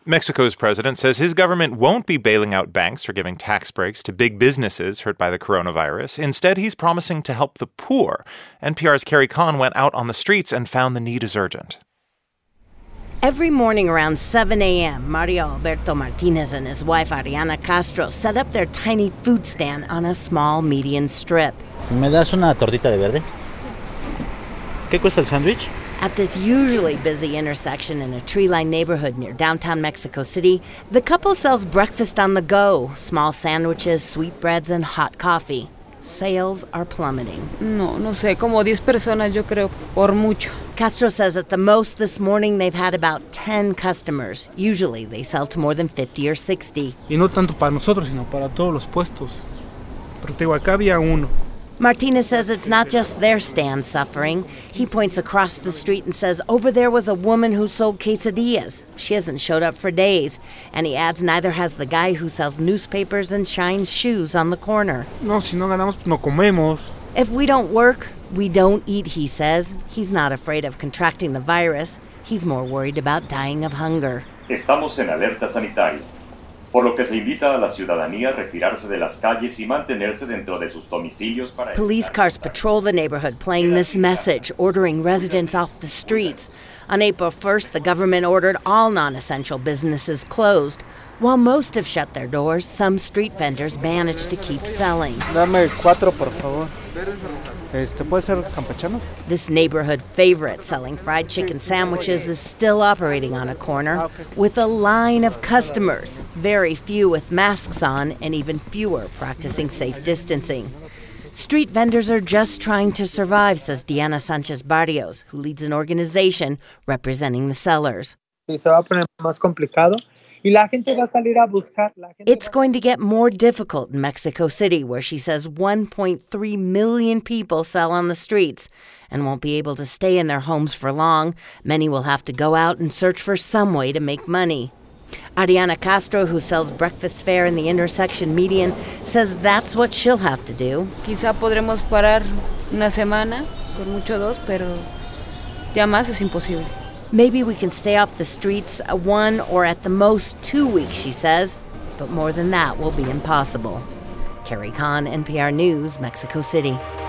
Mexico's president says his government won't be bailing out banks or giving tax breaks to big businesses hurt by the coronavirus. Instead, he's promising to help the poor. NPR's Carrie Kahn went out on the streets and found the need is urgent. Every morning around 7 a.m., Mario Alberto Martinez and his wife Ariana Castro set up their tiny food stand on a small median strip. ¿Me das una tortita de verde? ¿Qué cuesta el sándwich? At this usually busy intersection in a tree-lined neighborhood near downtown Mexico City, the couple sells breakfast on the go, small sandwiches, sweetbreads, and hot coffee. Sales are plummeting. No sé, como 10 personas, yo creo, por mucho. Castro says at the most this morning they've had about 10 customers. Usually they sell to more than 50 or 60. Y no tanto para nosotros, sino para todos los puestos. Pero te digo, acá había uno. Martinez says it's not just their stand suffering. He points across the street and says over there was a woman who sold quesadillas. She hasn't showed up for days. And he adds neither has the guy who sells newspapers and shines shoes on the corner. No, si no ganamos, pues no comemos. If we don't work, we don't eat, he says. He's not afraid of contracting the virus. He's more worried about dying of hunger. Estamos en alerta sanitaria, por lo que se invita a la ciudadanía a retirarse de las calles y mantenerse dentro de sus domicilios para... Police cars patrol the neighborhood playing this message, ordering residents off the streets. On April 1st, the government ordered all non-essential businesses closed. While most have shut their doors, some street vendors managed to keep selling. Dame 4, por favor. ¿Puede ser campechano? This neighborhood favorite selling fried chicken sandwiches is still operating on a corner with a line of customers, very few with masks on and even fewer practicing safe distancing. Street vendors are just trying to survive, says Diana Sanchez Barrios, who leads an organization representing the sellers. Sí, se va a poner más complicado. Y la gente va a salir a buscar. It's going to get more difficult in Mexico City, where she says 1.3 million people sell on the streets and won't be able to stay in their homes for long. Many will have to go out and search for some way to make money. Ariana Castro, who sells breakfast fare in the intersection median, says that's what she'll have to do. Quizá podremos parar una semana, por mucho 2, pero ya más es imposible. Maybe we can stay off the streets 1 or at the most 2 weeks, she says. But more than that will be impossible. Carrie Kahn, NPR News, Mexico City.